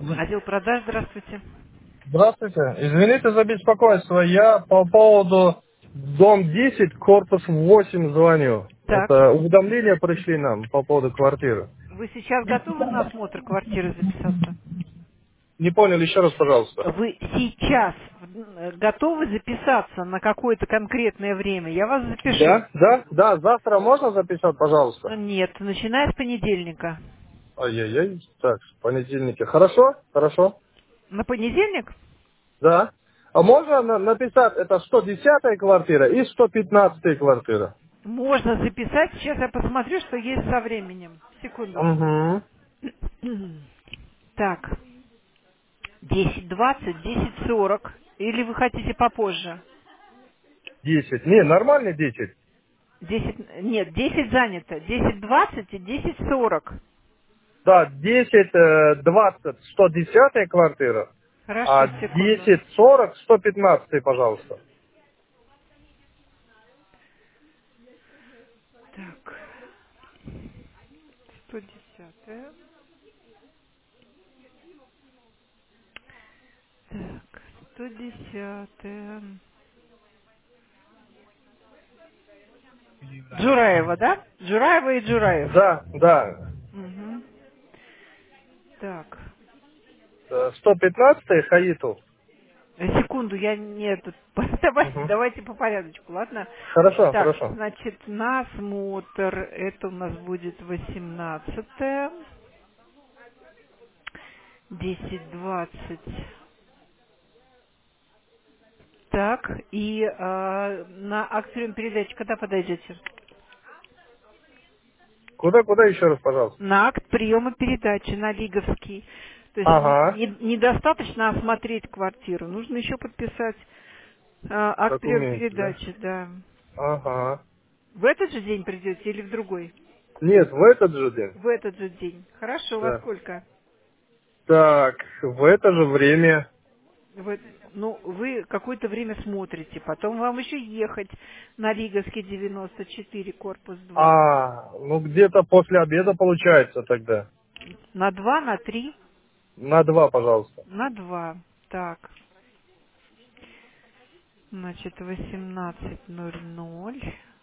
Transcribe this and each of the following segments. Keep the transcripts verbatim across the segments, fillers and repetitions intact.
Отдел продаж, здравствуйте. Здравствуйте. Извините за беспокойство. Я по поводу дом десять, корпус восемь звоню. Так, Это уведомления пришли нам по поводу квартиры. вы сейчас готовы на осмотр квартиры записаться? Не понял, еще раз, пожалуйста. Вы сейчас э, готовы записаться на какое-то конкретное время? Я вас запишу. Да? Да? Да, завтра можно записать, пожалуйста? Нет, начиная с понедельника. Ай-яй-яй. Так, в понедельнике. Хорошо? Хорошо. На понедельник? Да. А можно на- написать, это сто десятая квартира и сто пятнадцатая квартира? Можно записать. Сейчас я посмотрю, что есть со временем. Секунду. Угу. Так, десять двадцать, десять сорок. Или вы хотите попозже? десять. Не, нормально десять. десять, нет, десять занято. десять двадцать и десять сорок. Да, десять э, двадцать сто десятая квартира, а Хорошо, секунду. десять сорок сто пятнадцатая, пожалуйста. Так, сто десятая. Так, сто десятая. Джураева, да? Джураева и Джураев. Да, да. Угу. Так, Э, сто пятнадцатая Хаиту. э, секунду, я не тут. Давайте, Мгм. давайте по порядочку, ладно? Хорошо, Так, хорошо. значит, на осмотр это у нас будет восемнадцатое, десять двадцать. Так, и э, на акт приема передачи когда подойдете? Куда, куда еще раз, пожалуйста? На акт приема передачи на Лиговский. То есть не- Ага, не- недостаточно осмотреть квартиру, нужно еще подписать э, акт приема документы, да? передачи, да. Ага. В этот же день придете или в другой? Нет, в этот же день. В этот же день. Хорошо, во Да. сколько? Так, в это же время. В- ну, вы какое-то время смотрите, потом вам еще ехать на Лиговский девяносто четыре, корпус два. А, ну где-то после обеда получается тогда. На два, на три, На два, пожалуйста. на два. Так, значит, восемнадцать ноль ноль.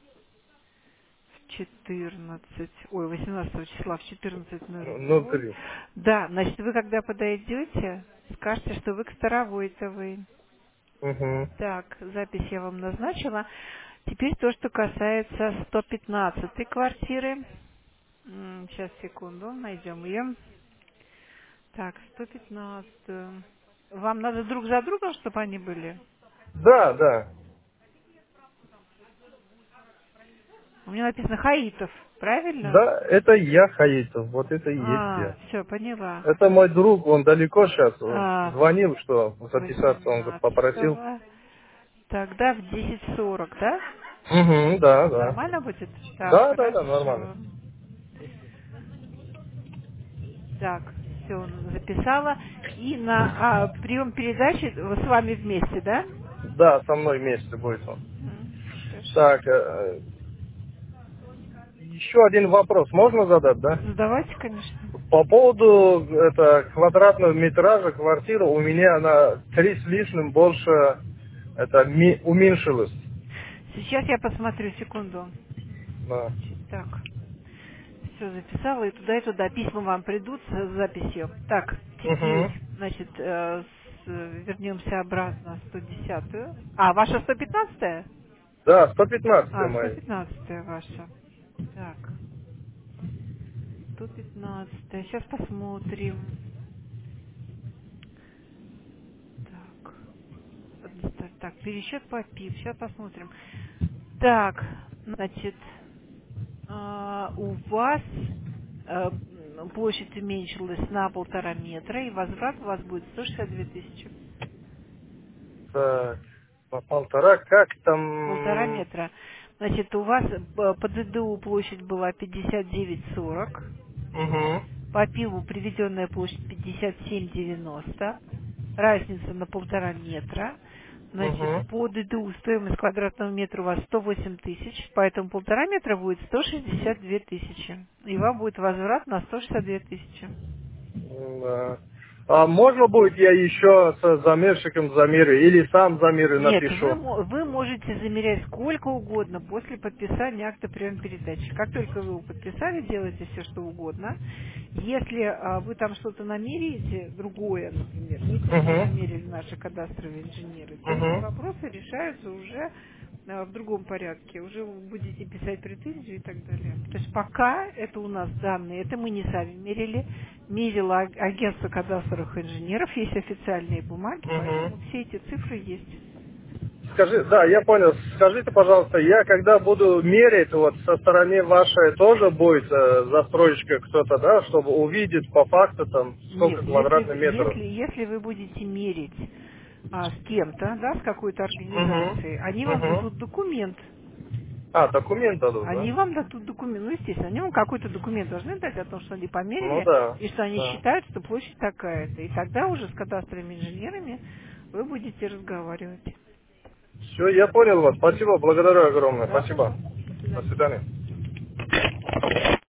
В четырнадцать, ой, восемнадцатого числа в четырнадцать ноль Ну, ноль. три. Да, значит, вы когда подойдете, скажете, что вы к Старовойтовой. Угу. Так, запись я вам назначила. Теперь то, что касается сто пятнадцатой квартиры. М, Сейчас, секунду, найдем ее. Так, сто пятнадцатую. Вам надо друг за другом, чтобы они были? Да, да. У меня написано Хаитов, правильно? Да, это я, Хаитов, вот это и есть А, я. все, поняла. Это мой друг, он далеко сейчас, он А, звонил, что записаться, он говорит, попросил. восемнадцатого. Тогда в десять сорок, да? Угу, да, да. Нормально будет? Так, Да, да, да, нормально. хорошо. Так, все, записала. И на а, прием передачи с вами вместе, да? Да, со мной вместе будет он. Мгм, хорошо. Так, э, еще один вопрос можно задать, да? Задавайте, конечно. По поводу это, квадратного метража квартиры у меня на три с лишним больше это ми- уменьшилось. Сейчас я посмотрю, секунду. Да. Значит, так, все записала, и туда, и туда. Письма вам придут с записью. Так, теперь, Угу. значит, э, с- вернемся обратно сто десятую. А, ваша сто пятнадцатая? Да, сто пятнадцать А, сто мои. пятнадцатая ваша. Так, сто пятнадцатая. Сейчас посмотрим. Так, подоставь- так, пересчет по ПИП. Сейчас посмотрим. Так, значит, а, у вас э, м, площадь уменьшилась на полтора метра, и возврат у вас будет сто шестьдесят две тысячи. Так, по полтора, как Полтора там... метра. Значит, у вас э, по ДДУ площадь была пятьдесят девять сорок. Угу. По пиву приведенная площадь пятьдесят семь девяносто, разница на полтора метра. Значит, Угу. по ДДУ стоимость квадратного метра у вас сто восемь тысяч, поэтому полтора метра будет сто шестьдесят две тысячи. И вам будет возврат на сто шестьдесят две тысячи. Да. А можно будет я еще с замерщиком замерю или сам замерю Нет, вы, напишу? мо- вы можете замерять сколько угодно после подписания акта приема передачи. Как только вы его подписали, делайте все, что угодно. Если а, вы там что-то намеряете, другое, например, не то, что Угу. намерили наши кадастровые инженеры, то эти Угу. вопросы решаются уже а, в другом порядке. Уже вы будете писать претензию и так далее. То есть пока это у нас данные, это мы не сами мерили, мерило аг- агентство кадастровых инженеров, есть официальные бумаги, поэтому Угу. все эти цифры есть. Скажи, да, я понял. Скажите, пожалуйста, я когда буду мерить, вот со стороны вашей тоже будет э, застройщика кто-то, да, чтобы увидеть по факту там Нет, сколько если, квадратных вы- метров? если, если вы будете мерить а, с кем-то, да, с какой-то организацией, они Угу. вам Угу. дадут документ. А, документ дадут, да? Они вам дадут документ, ну, естественно, они вам какой-то документ должны дать о том, что они Ну померили, да, и что они да. считают, что площадь такая-то. И тогда уже с кадастровыми инженерами вы будете разговаривать. Все, я понял вас. Спасибо, благодарю огромное. Да, Спасибо. пожалуйста. До До свидания. свидания.